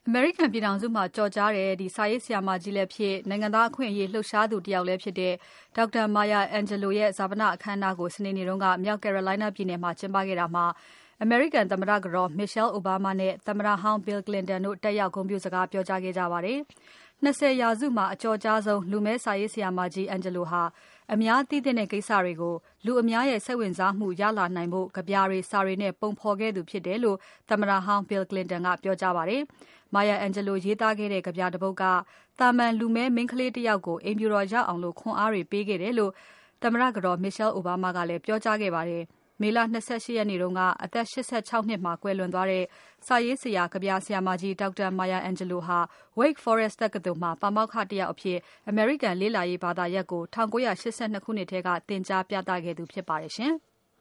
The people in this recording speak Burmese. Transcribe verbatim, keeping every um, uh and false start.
အမေရိကန်ပြည်ထောင်စုမှာကြော်ကြားတဲ့ဒီစာရေးဆရာမကြီးလည်းဖြစ်နိုင်ငံသားအခွင့်အရေးလှုပ်ရှားသူတယောက်လည်းဖြစ်တဲ့ Doctor Maya Angelou ရဲ့ဈာပနအခမ်းအနားကိုစနေနေ့တုန်းကမြောက် Carolina ပြည်နယ်မှာကျင်းပခဲ့တာမှာအမေရိကန်သမ္မတကတော် Michelle Obama နဲ့သမ္မတဟောင်း Bill Clinton တို့တက်ရောက်ဂုဏ်ပြုစကားပြောကြားခဲ့ကြပါတယ်။၂၀ရာစုမှာအကျော်ကြားဆုံးလူမည်းစာရေးဆရာမကြီး Angelou ဟာအများသိသင့်တဲ့ကိစ္စတွေကိုလူအများရဲ့စိတ်ဝင်စားမှုရလာနိုင်ဖို့ကဗျာတွေစာတွေနဲ့ပုံဖော်ခဲ့သူဖြစ်တယ်လို့သမ္မတဟောင်း Bill Clinton ကပြောကြားပါတယ်။ Maya Angelou ရေးသားခဲ့တဲ့ကဗျာတစ်ပုဒ်ကသာမန်လူမည်းမိန်းကလေးတယောက်ကိုအိမ်ဖြူတော်ရောက်အောင်လို့ခွန်အားတွေပေးခဲ့တယ်လို့သမ္မတကတော် Michelle Obama ကလည်းပြောကြားခဲ့ပါတယ်။မေလ၂၈ရက်နေ့တုန်းကအသက်၈၆နှစ်မှာကွယ်လွန်သွားတဲ့စာရေးဆရာကဗျာဆရာမကြီး Doctor Maya Angelou ဟာ Wake Forest တက္ကသိုလ်မှာပါမောက္ခတယောက်အဖြစ်အမေရိကန်လေ့လာရေးဘာသာရပ်ကို၁၉၈၂ခုနှစ်ထဲကသင်ကြားပြသခဲ့သူဖြစ်ပါတယ်ရှင်။